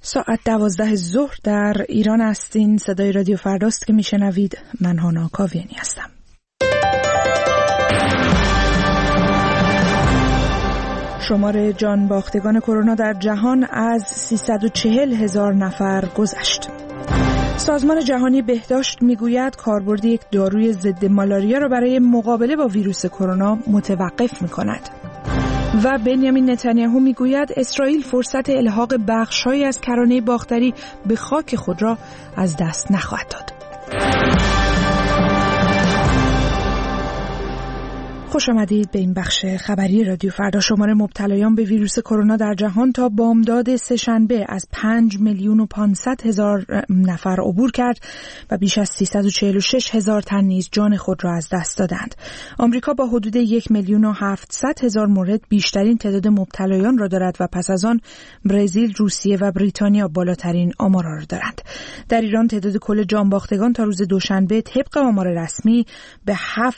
ساعت 12 ظهر در ایران هستین. صدای رادیو فرداست که میشنوید. من هانا کاویانی هستم. شمار جان باختگان کرونا در جهان از 340,000 نفر گذشت. سازمان جهانی بهداشت میگوید کاربرد یک داروی ضد مالاریا را برای مقابله با ویروس کرونا متوقف میکند. و بنیامین نتانیاهو میگوید اسرائیل فرصت الحاق بخش‌هایی از کرانه باختری به خاک خود را از دست نخواهد داد. خوش آمدید به این بخش خبری رادیو فردا. شمار مبتلایان به ویروس کرونا در جهان تا بامداد سه‌شنبه از 5,500,000 نفر عبور کرد و بیش از 346,000 تن نیز جان خود را از دست دادند. آمریکا با حدود 1,700,000 مورد بیشترین تعداد مبتلایان را دارد و پس از آن برزیل، روسیه و بریتانیا بالاترین آمارها را دارند. در ایران تعداد کل جان باختگان تا روز دوشنبه طبق آمار رسمی به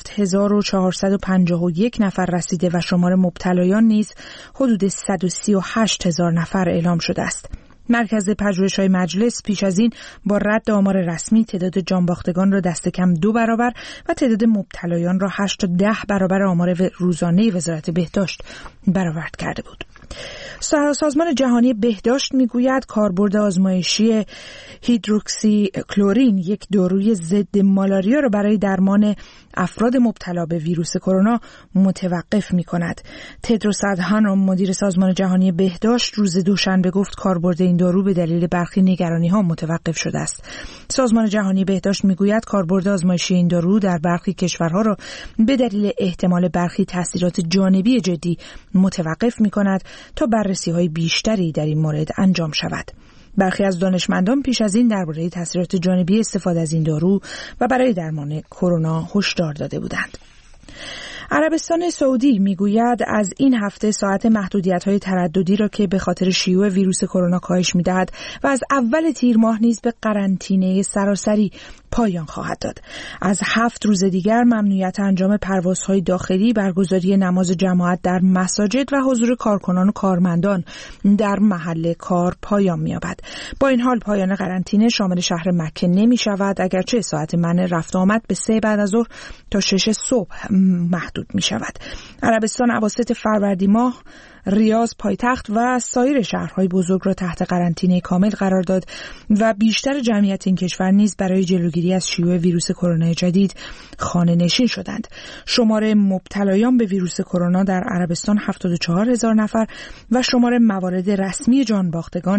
7,451 نفر رسیده و شمار مبتلایان نیز حدود 138,000 نفر اعلام شده است. مرکز پژوهش‌های مجلس پیش از این با رد آمار رسمی تعداد جانباختگان را دست کم 2 برابر و تعداد مبتلایان را 8 تا 10 برابر آمار روزانه وزارت بهداشت برآورد کرده بود. سازمان جهانی بهداشت میگوید کاربرد آزمایشی هیدروکسی کلورین، یک داروی ضد مالاریا را برای درمان افراد مبتلا به ویروس کرونا متوقف می‌کند. تدروس ادهانوم، مدیر سازمان جهانی بهداشت، روز دوشنبه گفت کاربرد این دارو به دلیل برخی نگرانی‌ها متوقف شده است. سازمان جهانی بهداشت میگوید کاربرد آزمایشی این دارو در برخی کشورها را به دلیل احتمال برخی تاثیرات جانبی جدی متوقف می‌کند تا بررسی‌های بیشتری در این مورد انجام شود. برخی از دانشمندان پیش از این درباره تاثیرات جانبی استفاده از این دارو و برای درمان کرونا هشدار داده بودند. عربستان سعودی میگوید از این هفته ساعت محدودیت‌های ترددی را که به خاطر شیوع ویروس کرونا کاهش می‌دهد و از اول تیر ماه نیز به قرنطینه سراسری پایان خواهد داد. از 7 روز دیگر ممنوعیت انجام پروازهای داخلی، برگزاری نماز جماعت در مساجد و حضور کارکنان و کارمندان در محل کار پایان می‌یابد. با این حال پایان قرنطینه شامل شهر مکه نمی‌شود، اگرچه ساعت منع رفت آمد به 3 بعد از ظهر تا 6 صبح محدود می‌شود. عربستان اواسط فروردین ماه ریاض پایتخت و سایر شهرهای بزرگ را تحت قرنطینه کامل قرار داد و بیشتر جمعیت این کشور نیز برای جلوگیری از شیوع ویروس کرونا جدید خانه نشین شدند. شمار مبتلایان به ویروس کرونا در عربستان 74,000 نفر و شمار موارد رسمی جان باختگان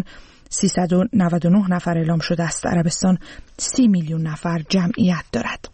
399 نفر اعلام شده است. عربستان 30 میلیون نفر جمعیت دارد.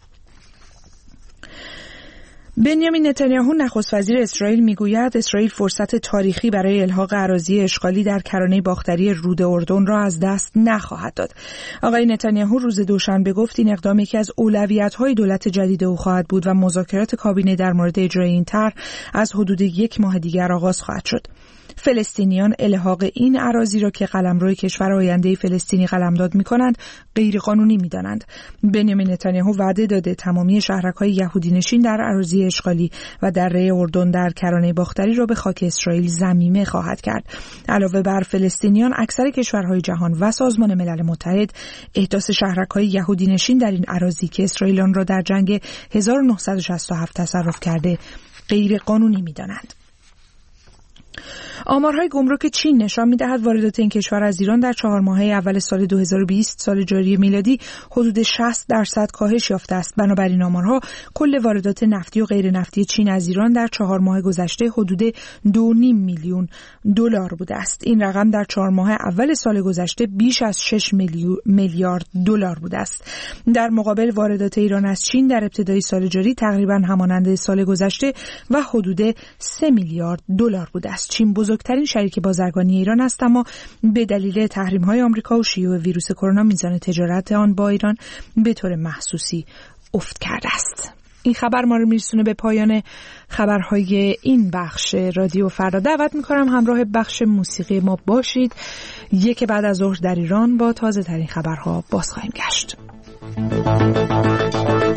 بنیامین نتانیاهو نخست وزیر اسرائیل میگوید اسرائیل فرصت تاریخی برای الحاق اراضی اشغالی در کرانه باختری رود اردن را از دست نخواهد داد. آقای نتانیاهو روز دوشنبه گفت این اقدام یکی از اولویت‌های دولت جدید او خواهد بود و مذاکرات کابینه در مورد اجرای این طرح از حدود 1 ماه دیگر آغاز خواهد شد. فلسطینیان الحاق این اراضی را که قلمرو کشور آینده فلسطینی قلمداد می‌کنند غیر قانونی می‌دانند. بنیامین نتانیاهو وعده داده تمامی شهرک‌های یهودی نشین در اراضی اشغالی و دره اردن در کرانه باختری را به خاک اسرائیل ضمیمه خواهد کرد. علاوه بر فلسطینیان، اکثر کشورهای جهان و سازمان ملل متحد احداث شهرک‌های یهودی نشین در این اراضی که اسرائیل آن را در جنگ 1967 تصرف کرده غیر قانونی می‌دانند. آمارهای گمرک چین نشان می‌دهد واردات این کشور از ایران در 4 ماهه اول سال 2020 سال جاری میلادی حدود 60% کاهش یافته است. بنابراین آمارها کل واردات نفتی و غیر نفتی چین از ایران در 4 ماه گذشته حدود 2.5 میلیون دلار بوده است. این رقم در 4 ماه اول سال گذشته بیش از 6 میلیارد دلار بوده است. در مقابل واردات ایران از چین در ابتدای سال جاری تقریباً همانند سال گذشته و حدود 3 میلیارد دلار بوده است. چین بزرگترین شریک بازرگانی ایران است، اما به دلیل تحریم‌های آمریکا و شیوع ویروس کرونا میزان تجارت آن با ایران به طور محسوسی افت کرده است. این خبر ما رو میرسونه به پایان خبرهای این بخش رادیو فردا. دعوت میکنم همراه بخش موسیقی ما باشید. 1 بعد از ظهر در ایران با تازه ترین خبرها باز خواهیم گشت.